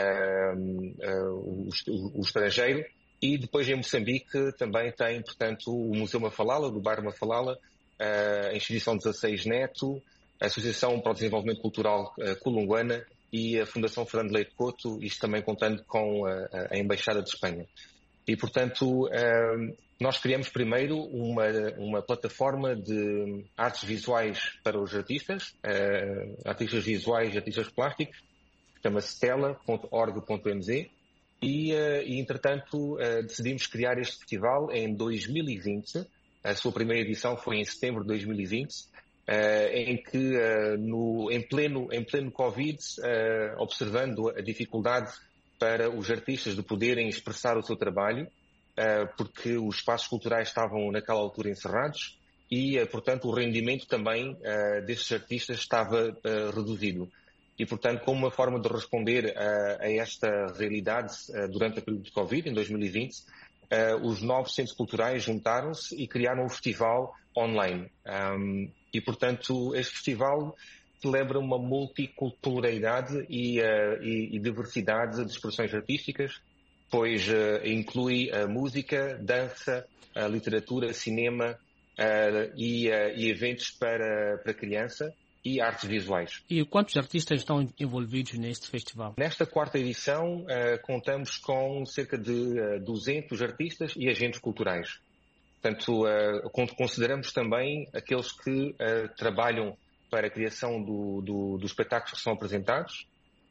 o estrangeiro. E depois em Moçambique também tem, portanto, o Museu Mafalala, do bairro Mafalala, a Instituição 16 Neto, a Associação para o Desenvolvimento Cultural Colunguana e a Fundação Fernando Leite Couto, isto também contando com a Embaixada de Espanha. E, portanto, nós criamos primeiro uma plataforma de artes visuais para os artistas visuais e artistas plásticos, que chama-se stella.org.mz. E, entretanto, decidimos criar este festival em 2020. A sua primeira edição foi em setembro de 2020, em que, em pleno Covid, observando a dificuldade para os artistas de poderem expressar o seu trabalho, porque os espaços culturais estavam naquela altura encerrados e, portanto, o rendimento também destes artistas estava reduzido. E, portanto, como uma forma de responder a esta realidade durante o período de Covid, em 2020, os 9 centros culturais juntaram-se e criaram um festival online. E, portanto, este festival celebra uma multiculturalidade e diversidade de expressões artísticas, pois inclui a música, dança, a literatura, cinema e eventos para criança e artes visuais. E quantos artistas estão envolvidos neste festival? Nesta 4ª edição, contamos com cerca de 200 artistas e agentes culturais. Portanto, consideramos também aqueles que trabalham para a criação dos espetáculos que são apresentados.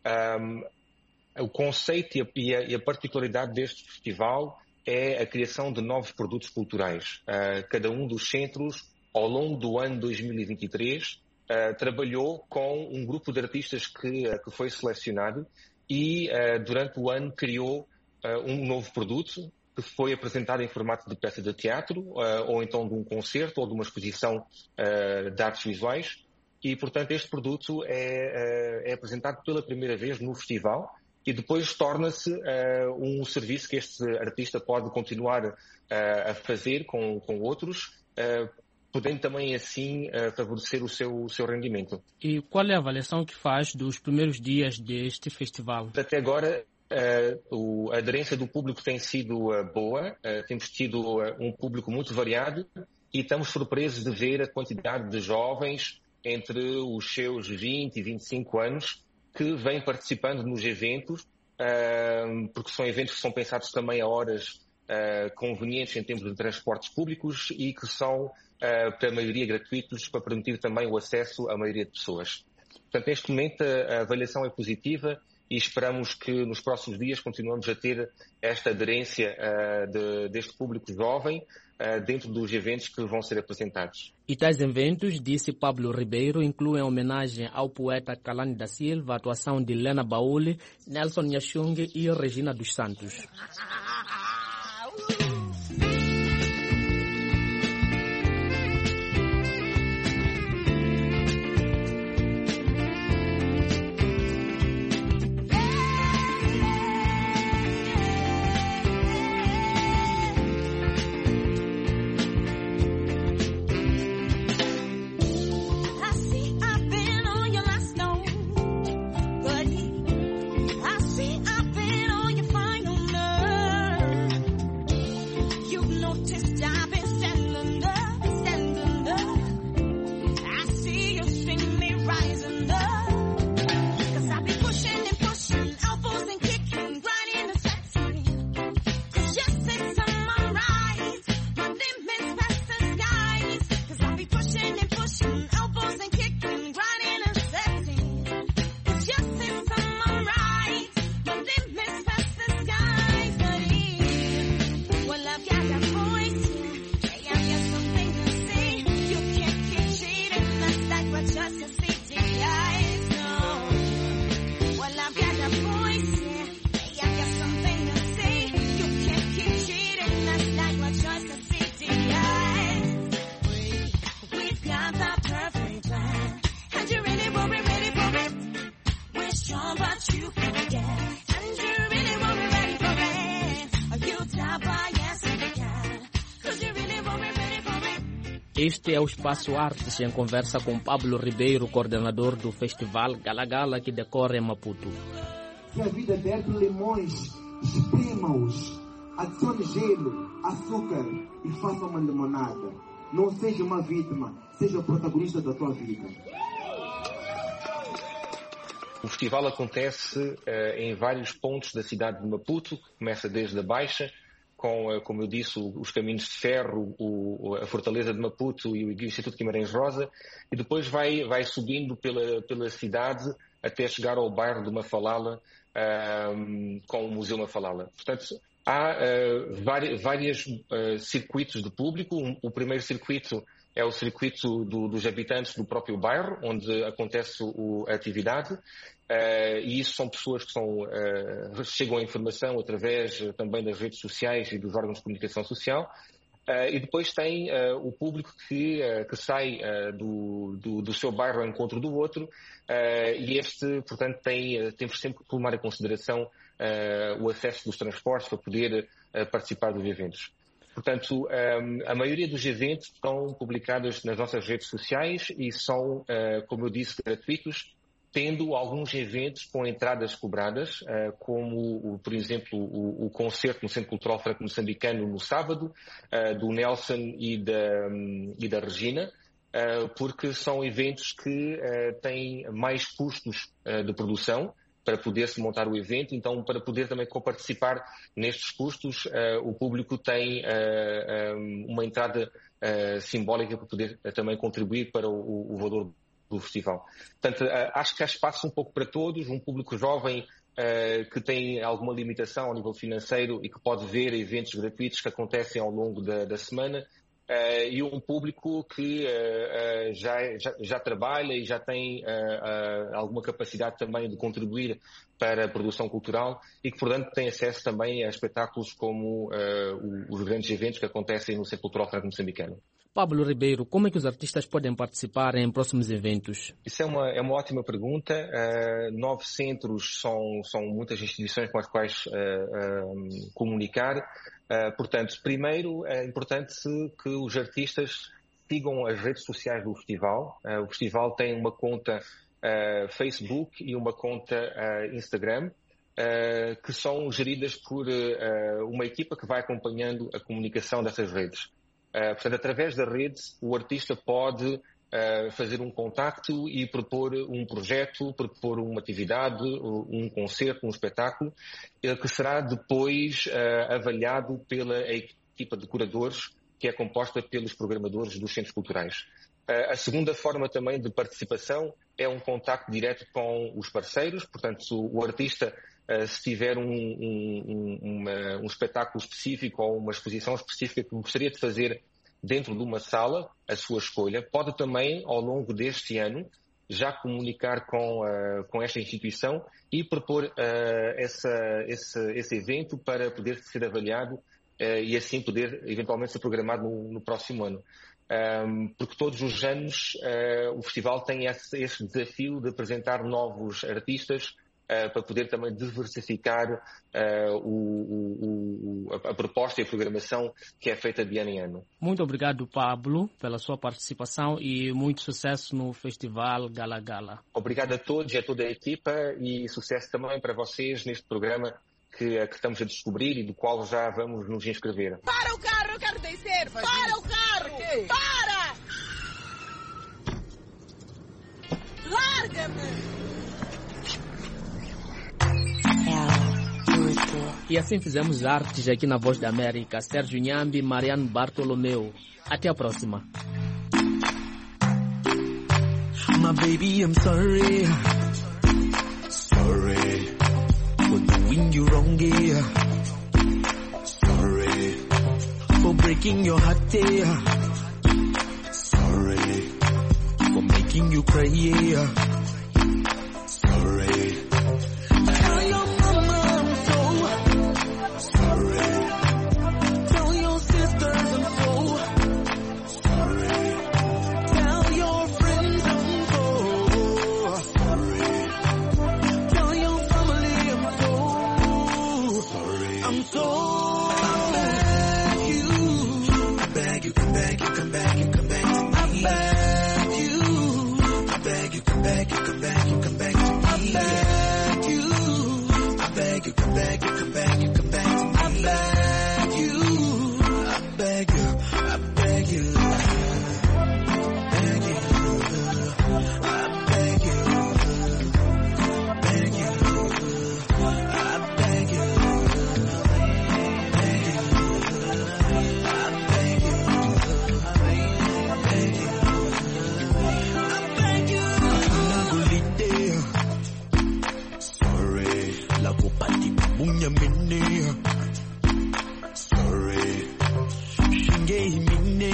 O conceito e a particularidade deste festival é a criação de novos produtos culturais. Cada um dos centros, ao longo do ano 2023, trabalhou com um grupo de artistas que foi selecionado e durante o ano criou um novo produto que foi apresentado em formato de peça de teatro ou então de um concerto ou de uma exposição de artes visuais e, portanto, este produto é apresentado pela primeira vez no festival e depois torna-se um serviço que este artista pode continuar a fazer com outros, podendo também assim favorecer o seu rendimento. E qual é a avaliação que faz dos primeiros dias deste festival? Até agora, a aderência do público tem sido boa, temos tido um público muito variado e estamos surpresos de ver a quantidade de jovens entre os seus 20 e 25 anos que vêm participando nos eventos, porque são eventos que são pensados também a horas convenientes em termos de transportes públicos e que são, para a maioria, gratuitos, para permitir também o acesso à maioria de pessoas. Portanto, neste momento a avaliação é positiva e esperamos que nos próximos dias continuemos a ter esta aderência deste público jovem dentro dos eventos que vão ser apresentados. E tais eventos, disse Pablo Ribeiro, incluem homenagem ao poeta Kalani da Silva, a atuação de Lena Baule, Nelson Nhashung e Regina dos Santos. Este é o Espaço Artes, em conversa com Pablo Ribeiro, coordenador do Festival Gala-Gala, que decorre em Maputo. Se a vida der limões, esprema-os, adicione gelo, açúcar e faça uma limonada. Não seja uma vítima, seja o protagonista da tua vida. O festival acontece em vários pontos da cidade de Maputo, começa desde a Baixa, com, como eu disse, os caminhos de ferro, a Fortaleza de Maputo e o Instituto Guimarães Rosa, e depois vai subindo pela cidade até chegar ao bairro de Mafalala, com o Museu Mafalala. Portanto, há vários circuitos de público. O primeiro circuito é o circuito dos habitantes do próprio bairro, onde acontece a atividade, e isso são pessoas que chegam à informação através também das redes sociais e dos órgãos de comunicação social. E depois tem o público que sai do seu bairro ao encontro do outro, e este, portanto, temos sempre que tomar em consideração o acesso dos transportes para poder participar dos eventos. Portanto, a maioria dos eventos estão publicados nas nossas redes sociais e são, como eu disse, gratuitos, tendo alguns eventos com entradas cobradas, como, por exemplo, o concerto no Centro Cultural Franco-Moçambicano no sábado, do Nelson e da Regina, porque são eventos que têm mais custos de produção para poder-se montar o evento. Então, para poder também participar nestes custos, o público tem uma entrada simbólica para poder também contribuir para o valor do festival. Portanto, acho que há espaço um pouco para todos, um público jovem que tem alguma limitação ao nível financeiro e que pode ver eventos gratuitos que acontecem ao longo da semana, e um público que já trabalha e já tem alguma capacidade também de contribuir para a produção cultural e que, portanto, tem acesso também a espetáculos como os grandes eventos que acontecem no Centro Cultural Franco-Moçambicano. Pablo Ribeiro, como é que os artistas podem participar em próximos eventos? Isso é uma ótima pergunta. 9 centros são muitas instituições com as quais comunicar. Portanto, primeiro é importante que os artistas sigam as redes sociais do festival. O festival tem uma conta Facebook e uma conta Instagram, que são geridas por uma equipa que vai acompanhando a comunicação dessas redes. Portanto, através da rede, o artista pode fazer um contacto e propor um projeto, propor uma atividade, um concerto, um espetáculo, que será depois avaliado pela equipa de curadores, que é composta pelos programadores dos centros culturais. A segunda forma também de participação é um contacto direto com os parceiros, portanto, o artista, se tiver um espetáculo específico ou uma exposição específica que gostaria de fazer dentro de uma sala, a sua escolha, pode também, ao longo deste ano, já comunicar com esta instituição e propor esse evento para poder ser avaliado e assim poder eventualmente ser programado no próximo ano. Porque todos os anos o festival tem esse desafio de apresentar novos artistas para poder também diversificar a proposta e a programação que é feita de ano em ano. Muito obrigado, Pablo, pela sua participação e muito sucesso no Festival Gala Gala. Obrigado a todos e a toda a equipa e sucesso também para vocês neste programa que estamos a descobrir e do qual já vamos nos inscrever. Para o carro, eu quero descer! Para o carro! Okay. Para! Larga-me! E assim fizemos artes aqui na Voz da América. Sérgio Nhambi, Mariano Bartolomeu. Até a próxima. My baby, I'm sorry. Sorry for doing you wrong, yeah. Sorry for breaking your heart, yeah. Sorry for making you cry, yeah. Sorry. Tell your mama I'm so sorry. Tell your sisters I'm so sorry. Tell your friends I'm so sorry. Tell your family I'm so sorry. I'm so I beg you, come back, you come back, you come back to me. I beg you, come back, you come back, you come back to me. I beg you, come back, you come back, you come back to me. I beg you, I beg you, I beg you, beg you, I beg you, beg you, I beg you, beg you, I beg you, beg you, I beg you, sorry, la kopati munya mene. Sorry, shinge mine.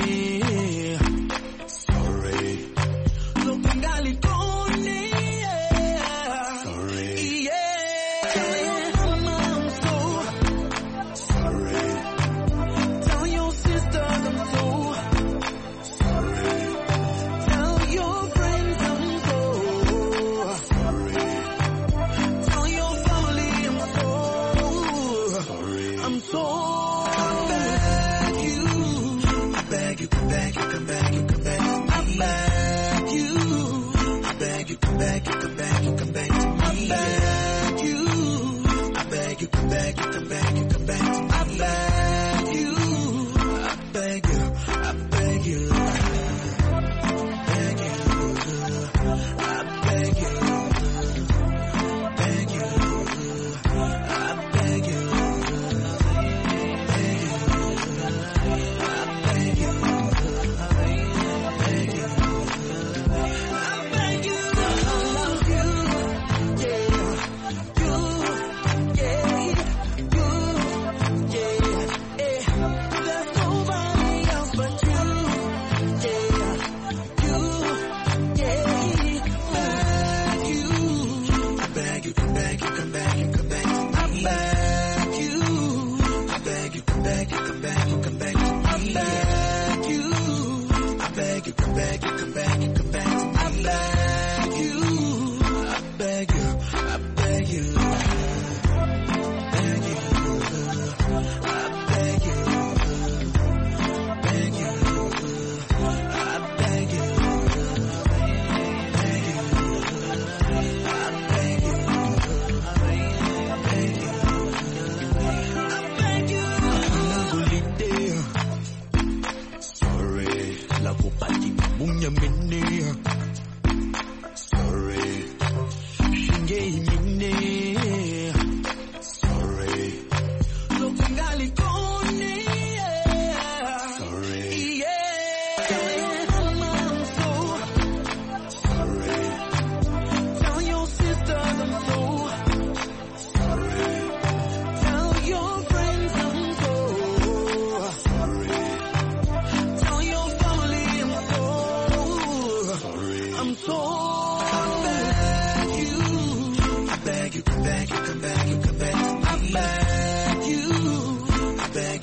Sorry, lokungali kone. Sorry, yeah. Tell your mama I'm so sorry. Tell your sisters I'm so sorry. Tell your friends I'm so sorry. Tell your family I'm so sorry. I'm so I beg you, come back, you come back, you come back. I beg you, come back, you come back, you come back to me. I beg you, come back, you come back, you come back to me. I beg you, I beg you, I beg you, beg you, I beg you, beg you, I beg you, beg you, I beg you, beg you, I beg you, I love you, yeah, you, yeah, you, yeah.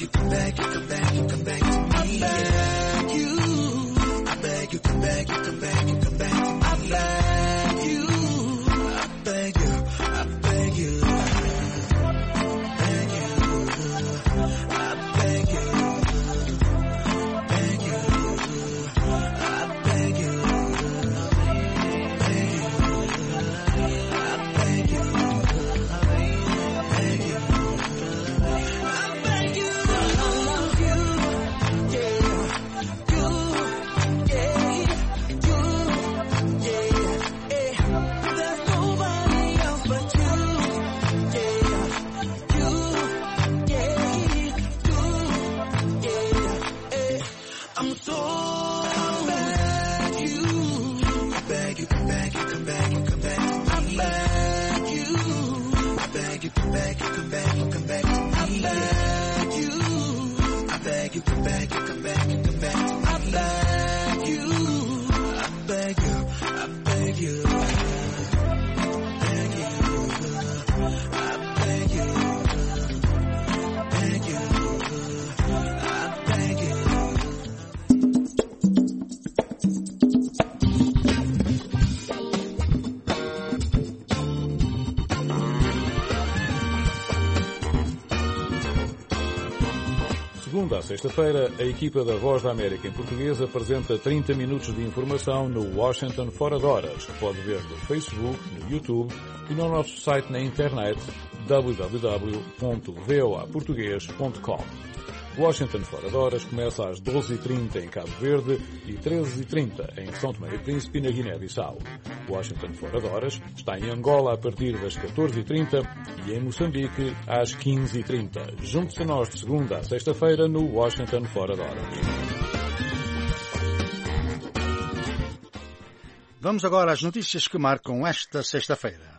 come back, you come back, you come back to me. I beg you. I beg you, come back, you come back, you come back to me. I beg you. I beg you. I beg you. Beg you. I beg you. Beg you. I beg you. Beg you. I beg you. Beg you. I beg you. Come back, you come back, you come back to me. I beg you. I beg you, come back, you come back, you come back to me. I beg you. I beg you. I beg you. Beg you. I beg you. Beg you. I beg you. Segunda a sexta-feira, a equipa da Voz da América em português apresenta 30 minutos de informação no Washington Fora de Horas, que pode ver no Facebook, no YouTube e no nosso site na internet www.voaportugues.com. Washington Fora de Horas começa às 12h30 em Cabo Verde e 13h30 em São Tomé e Príncipe e na Guiné-Bissau. Washington Fora de Horas está em Angola a partir das 14h30 e em Moçambique às 15h30. Junte-se a nós de segunda a sexta-feira no Washington Fora de Horas. Vamos agora às notícias que marcam esta sexta-feira.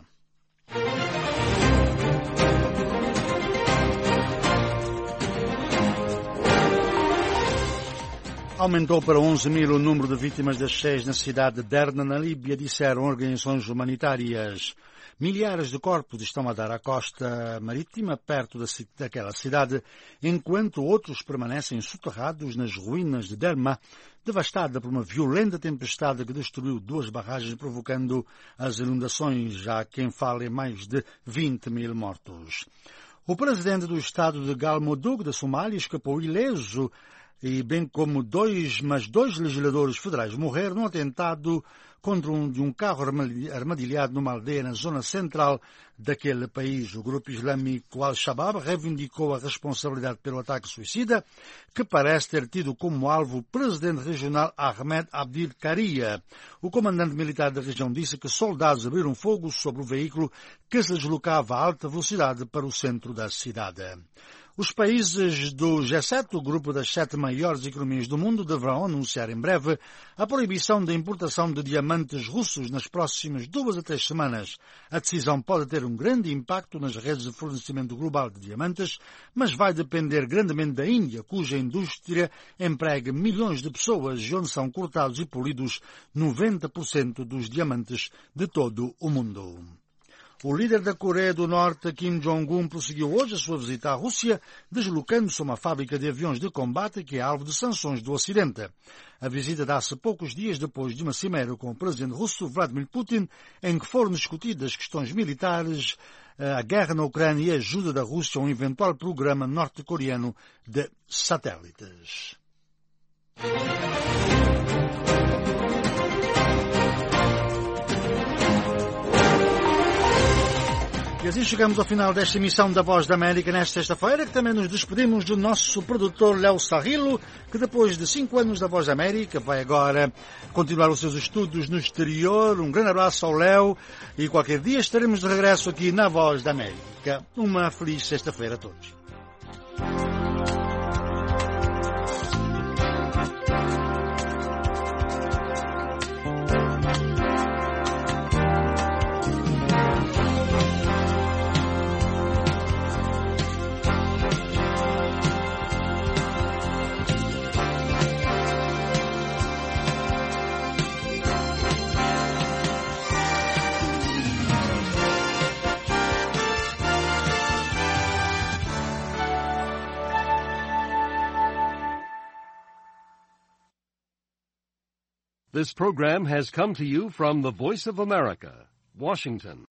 Aumentou para 11.000 o número de vítimas das cheias na cidade de Derna, na Líbia, disseram organizações humanitárias. Milhares de corpos estão a dar à costa marítima perto daquela cidade, enquanto outros permanecem soterrados nas ruínas de Derma, devastada por uma violenta tempestade que destruiu 2 barragens, provocando as inundações, já quem fala em mais de 20.000 mortos. O presidente do estado de Galmudug, da Somália, escapou ileso, e bem como dois legisladores federais morreram num atentado contra um carro armadilhado numa aldeia na zona central daquele país. O grupo islâmico Al-Shabaab reivindicou a responsabilidade pelo ataque suicida, que parece ter tido como alvo o presidente regional Ahmed Abdil Karia. O comandante militar da região disse que soldados abriram fogo sobre o veículo que se deslocava a alta velocidade para o centro da cidade. Os países do G7, o grupo das 7 maiores economias do mundo, deverão anunciar em breve a proibição da importação de diamantes russos nas próximas 2 a 3 semanas. A decisão pode ter um grande impacto nas redes de fornecimento global de diamantes, mas vai depender grandemente da Índia, cuja indústria emprega milhões de pessoas e onde são cortados e polidos 90% dos diamantes de todo o mundo. O líder da Coreia do Norte, Kim Jong-un, prosseguiu hoje a sua visita à Rússia, deslocando-se a uma fábrica de aviões de combate que é alvo de sanções do Ocidente. A visita dá-se poucos dias depois de uma cimeira com o presidente russo Vladimir Putin, em que foram discutidas questões militares, a guerra na Ucrânia e a ajuda da Rússia a um eventual programa norte-coreano de satélites. E assim chegamos ao final desta emissão da Voz da América nesta sexta-feira, que também nos despedimos do nosso produtor Léo Sarrilo, que depois de 5 anos da Voz da América vai agora continuar os seus estudos no exterior. Um grande abraço ao Léo e qualquer dia estaremos de regresso aqui na Voz da América. Uma feliz sexta-feira a todos. This program has come to you from the Voice of America, Washington.